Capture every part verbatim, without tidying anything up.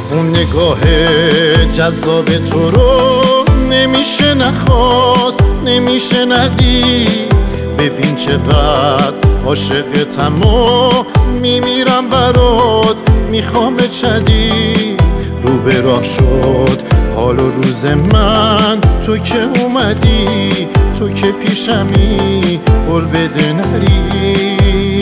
اون نگاه جذاب تو رو نمیشه نخواست، نمیشه ندید. ببین چقدر عاشقتم و میمیرم برات، میخوام چدید. رو به راه شد حال و روز من، تو که اومدی، تو که پیشمی، قول بده نری.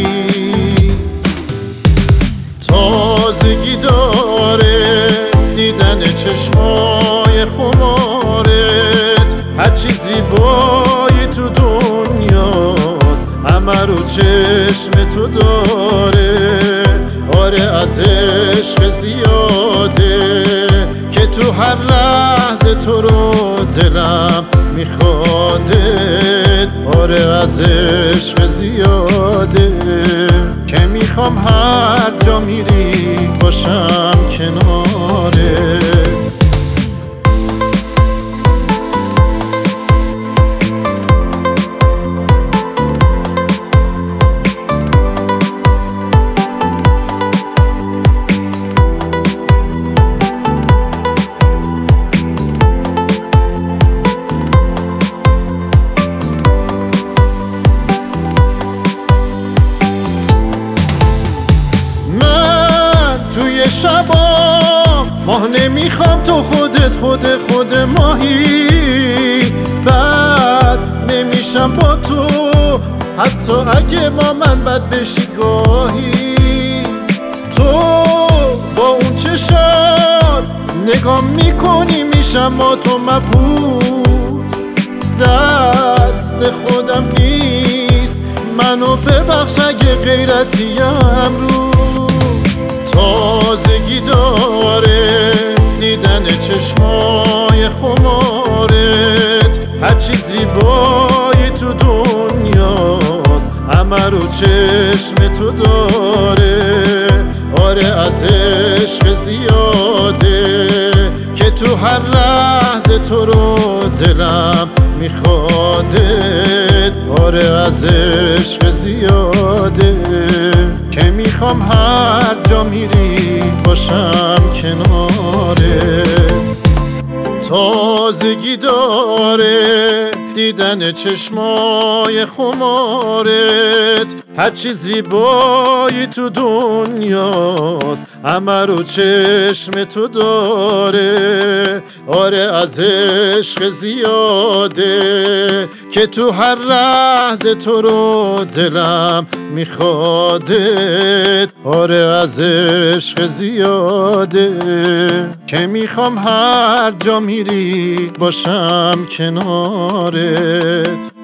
تازگی داره دیدن چشمای خمارت، هرچی زیبایی تو دنیاست همه رو چشم تو داره. آره از عشق زیاده که تو هر لحظه تو رو دلم میخوادت. آره از عشق زیاده که میخوام هر جا میری باشم کنارت. شبا ماه نمیخوام، تو خودت خود خود ماهی. بعد نمیشم با تو حتی اگه با من بد بشی گاهی. تو با اون چشات نگاه میکنی میشم با تو مبهوت. دست خودم نیست منو ببخش اگه غیرتیم رو. تازگی داره دیدن چشمای خمارت، هرچی زیبایی تو دنیاست همه رو چشم تو داره. آره از عشق زیاده که تو هر لحظه تو رو دلم میخوادت. آره از عشق زیاده که میخوام هر جا میری باشم کنارت. تازگی داره دیدن چشمای خمارت، هرچی زیبایی تو دنیاست همه رو چشم تو داره. آره از عشق زیاده که تو هر لحظه تو رو دلم میخوادت. آره از عشق زیاده که میخوام هر جا میری باشم کنارت.